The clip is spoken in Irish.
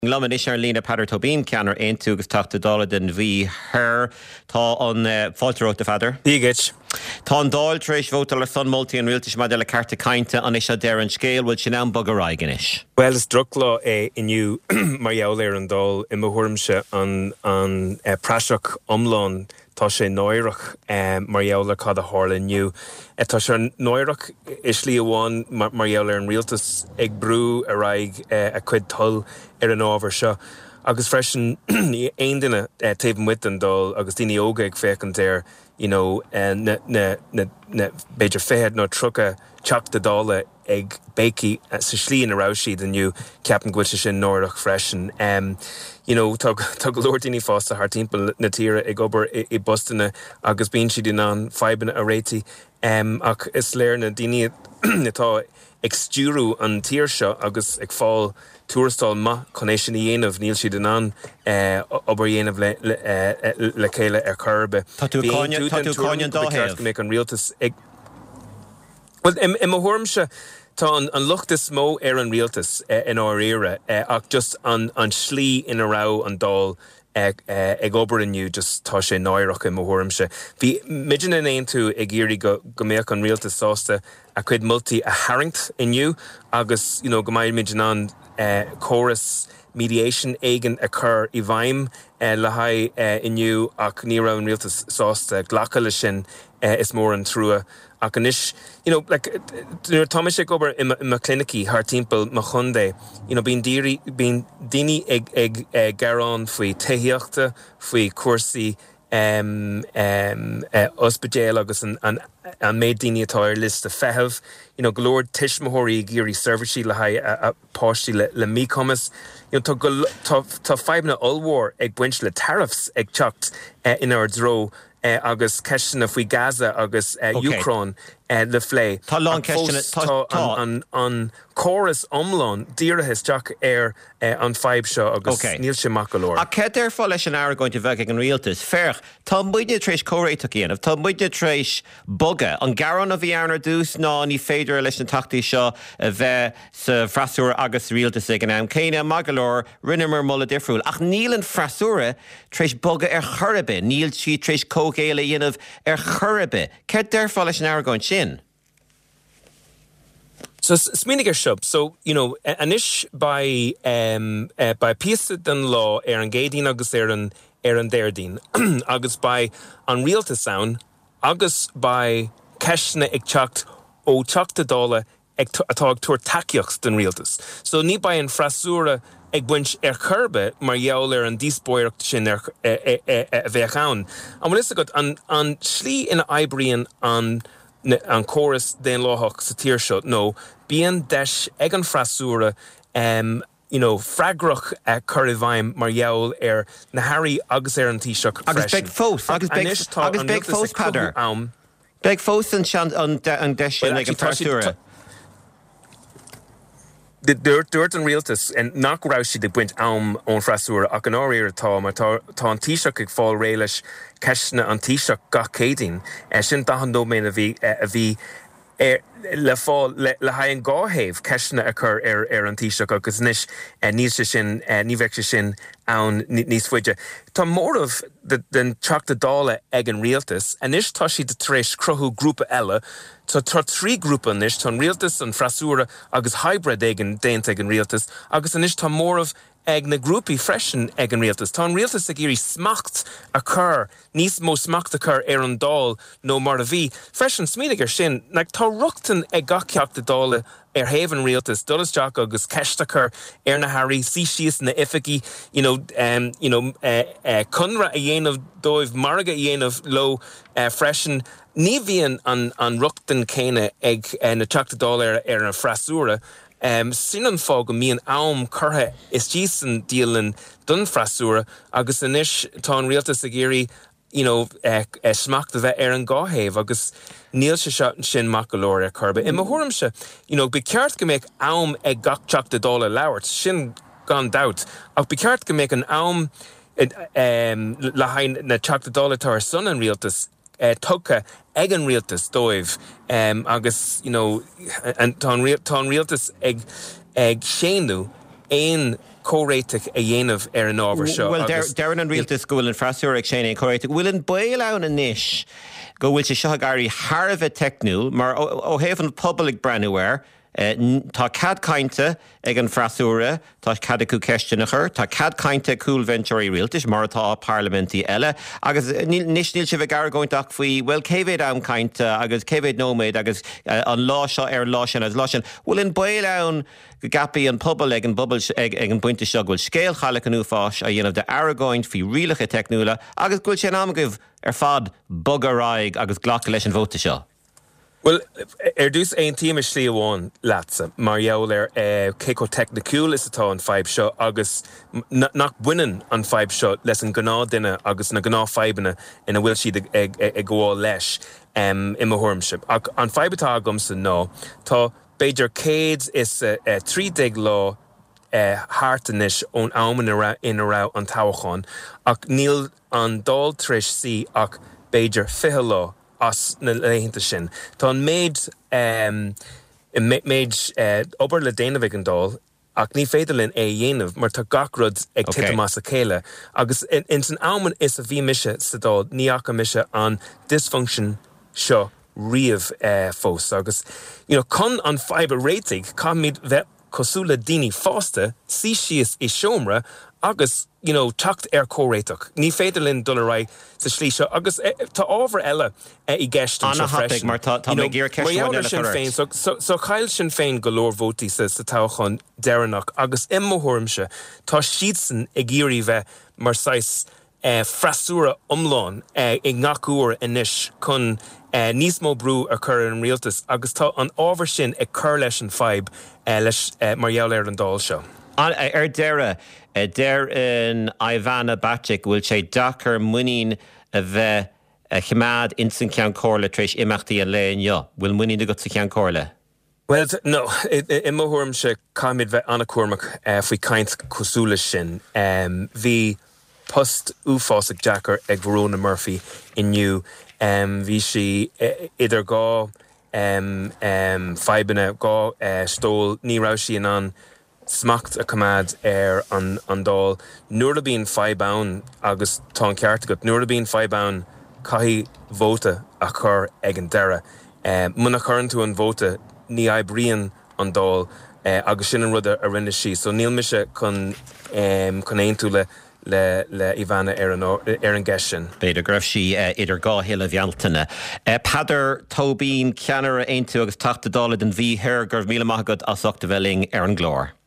Laman is Lína Patter Tobin ceanar aontu agus tata dála den bhí her tá an fáilteóta de fadar. Dígit. Tá an dáil tréis bhótal ar san moltaí an rialtas mar de le carta cainte an is a deir an scéal bhfuil sin an bag aráigenis. Well, is drugla inniu mar jaall an dál I mhormse an prasach omlán tá sé nóirech mar jaall cad a hála inniu. Tá sé nóirech is lí amháin mar jaall an rialtas ag brú a raig a cuid tull ar an ábhar seo. Agus freisin aon duine taobh with an dál agus daoine óga ag fécant ar beidir féhead nó trucha teach de dála ag béci sa slí in a ráisiad aniu ceapan gúil sin nóirech freisin. Tá go leor daoine fásta thar timpeall na tíre ag obair I Bostana agus bíonn siad in an feibanna a réiti ach is léir na daoine natá ag stúrú an tír seo agus ag fáil túrastáil ma conéis sin dhéanamh níl siad in an obair dhéanamh le chéile ar curbe. Tá tú cáin dáhéamh go méid an rialtas ag... Well, I mhormse tá an luchtas mó ar an rialtas in áire ach just an slí in a rá an dál ag obair inniu just tá sé náireach I mhormse. Bhí midin in éon tú ag géirí go méach an rialtas sásta a chuid multi a haringt inniu agus go maiid midin an chorus mediation aigen a chur I bhaim le haid inniu ach ní raibh an rialtas sásta ghlacha le sin is mór an trua ach anis nuair táime sé obair I ma clinicí thar timpeall ma chundé bín daoine ag garán faoi taíochta faoi cuasaí ospidéal agus an méid daoine atá ar list a feithimh golóir tiismothirí géirí serviceí le haid a páistí le mícomas tá feibna olmhór ag buint le tariffs ag teacht in our dro agus ceisina faoi Gaza agus Ucrán le phlé. Tá lán ceisina tá an chorus omlán díirithe teach ar an feib seo agus níl sé mac golóir. A cé ar fáil leis an air going to bheith ag an rialtas ferch tá muide tréis córéiteach íanamh tá muide tréis boga an garan a bhí annar dús ná ní féidir leis an tachtaí seo a bheith sa frasúr agus rialtas ag an am céine mac golóir rinnemer mulla difriúil ach níl an frasúra tréis boga ar churbe níl si tréis cógéile íanamh ar churbe cé ar fáil leis an air going sin. So sminiger shub. So anish by piece den law an gadin agus an derdin agus by an realta sound agus by keshna ag chacht o chachta dola ag atag tur takiox den realtas. So ni by an frasura ag bunch curbe mar jaall an díspoirecht sin bheitchaun. An is got an slí in Ibrian an chorus den láthach sa tír seo no bíon deis ag an frasúra fragrach curibhaim mar jaall na Harry agus an tíiseach agus big fós agus big fós padar big fós an deis ag an frasúra Dúirt an rialtas and nach ráisi de buint ón frasúra ach an áir atá mar tá an tíiseach ag fáil réiles ceisna an tíiseach gach cédín sin dahan dóméin a bhí le fáil le haid an gáhéamh ceisna a chur ar an tíiseach agus níos níos sin ní bheith sin ann níos fuide. Tá mórmh den teachta dála ag an rialtas a níos tá si de tréis cruthú grúpa eile tá trí grúpa níos tá rialtas an frasúra agus hybrid ag an déint ag an rialtas agus níos tá mórmh ag na grúpi freisin ag an rialtas. Tá an rialtas a géirí smacht a chur níos mó smacht a chur ar an dál nó mar a bhí. Freisin smínigar sin tá ruchtan ag gaceacht a dála ar haven rialtas dolas Jack agus ceistachar ar na Harry síos na ifigi cunra a dhéanamh dóibh marga a dhéanamh lo freisin ní bhíon an ruchtan céine ag na teachta dála ar an frasúra sin an fá go míon am curtha is dísan díalan dun frasúra agus inis tá an rialtas a géirí smacht a bheith ar an gáhéamh agus níl se sin mac golóir ar curbe. I mhormse, be ceart go méid am ag gach teachta dála labhairt sin gan doubt ach be ceart go méid an am le hain na teachta dála tar son an rialtas tucha ag an rialtas dóibh agus tá an rialtas ag séanú éon córéiteach a dhéanamh an ábhar seo. Well, Darren an rialtas go bhfuil an freasúr ag séna córéiteach. Bhfuil an bail ann inis go bhfuil sé seo garí Harbh technúil, mar ó héann public brenuair, tá cad cainte ag an freasúra, tá cad acu ceistinachar, tá cad cainte cool venture rialtas, mar atá parlamentí eile, agus níl si bheith gar gointach faoi, well, cévéad am cainte, agus cévéad nóméid, agus an lá seo lá sin as lá sin. Bhfuil an bail ann go gapaí an pobl ag an buinte seo bhfuil scéal chaile an uafáis a dhéanamh de aragóint fí rialacha technúla, agus gúil sé amagah fad bugaráig agus ghlacha leis an bhóta seo. Well, dús ein tíime slí amháin lása, mar jaall céco technicúil is atá an feib seo, agus nach buinean an feib seo leis an gná duine agus na gná feibena ina bhfuil siad ag gháil leis imime thuirmse. Ach an feibetá agamsa ná, tá beidir céad is 30 lá hátanis ón áman ina rá an tábhacháin, ach níl an dál tris sí ach beidir 5 lá as na leitheanta sin. Tá an méid obair le déanamh an dál, ach ní féidirlinn dhéanamh, mar tá gachrod ag titamás a chéile. Agus in san áman is a bhí mise sa dál, ní acha mise an dysfunction seo riamh fós. Agus, chun an fibre réitigh, cá míad bheith cosúla daoine fásta, sí síos i seomra, agus, tucht córéiteach. Ní féidirlinn dul ra sa slí seo, agus tá ábhar eile I gceist an seo freisin. Mar tá mé gur ceistúin eile sin féin, so chail sin féin go leor vótaí sa tábhacháin deireanach, agus imothuairmse, tá siadsan ag géirí bheith mar sais freasúra umláin ag ngacúir inis chun níos mó brú a chur an rialtas, agus tá an ábhar sin ag chur leis an feib leis mar jaall an dál seo. Deire, deir in Ivana Bacik bhfuil sé dachar muín a bheith chimád in san cean cóirla tréis imachtaí an léon jo. Bhfuil muín a go sa cean cóirla? Well, no, imothuairm se cáimid bheith anna cuairmach faoi caint cosúla sin. Bhí post uafásach Jackar ag Verona Murphy inniu. Bhí si idir gá feibena gá stól ní rá si an smacht a cumad an dál. Nuair a bíon feibán agus tá an ceart agat, nuair a bíon feibán caithí vóta a chur ag an deire. Muna churann tú an vóta ní bríon an dál agus sin an rud a rinne sí. So níl mise chun éon tú le Ivana ar an gceist sin. Beidir greibh si idir gá héile bhealtaine. Padidir tóbín ceanar a aontu agus tata dála den bhí thir gur míle maithagad as achta bheling ar an glór.